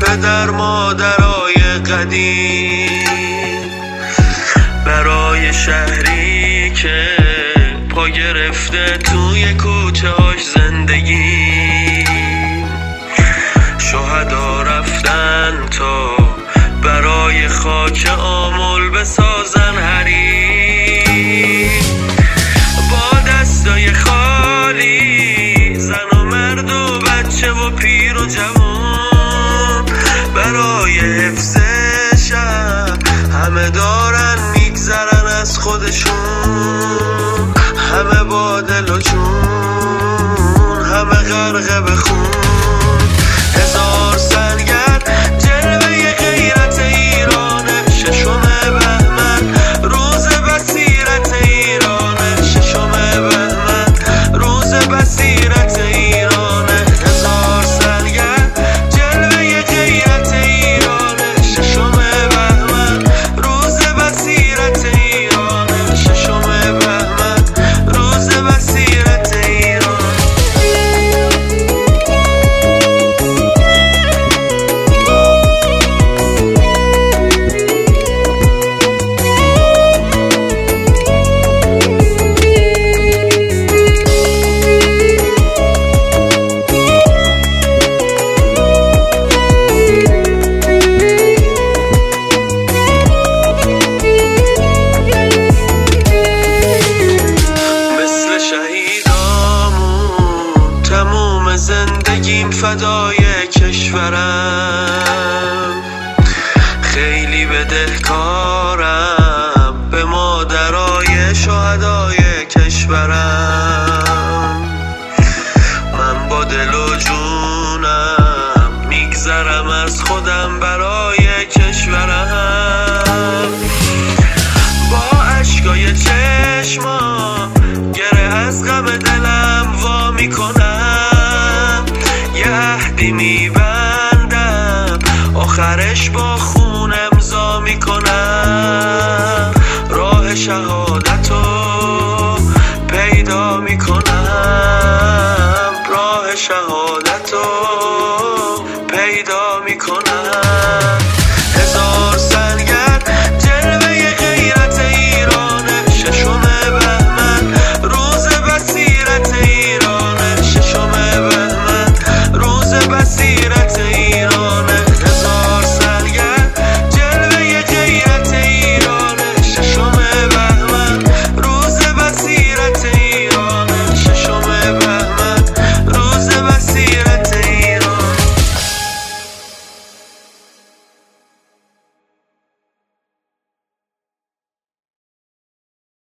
پدر مادرای قدیم، برای شهری که پا گرفته توی کوچه هاش زندگی. شهدا رفتن تا برای خاک آمل بسازن حریم. با دستای خالی زن و مرد و بچه و پیر و جوان، برای حفظ شهر همه دارن میگذرن از خودشون. همه با دل و جون، همه غرقه به خون. هزار سنگر جلوه غیرت ایرانه، ششم بهمن روز بصیرت ایرانه، ششم بهمن روز بصیرت ایرانه. هزار سنگر جلوه غیرت ایرانه، ششم بهمن روز بصیرت ایرانه، ششم بهمن روز بصیرت ایرانه. زندگیم فدای کشورم، خیلی بدهکارم به مادرای شهدای کشورم. من با دل و جونم میگذرم از خودم برای کشورم. با اشکای چشمام گره از غم دلم وا میکنم. یه عهدی میبندم آخرش با خون امضا میکنم. راه شهادتو پیدا میکنم، راه شهادتو پیدا میکنم.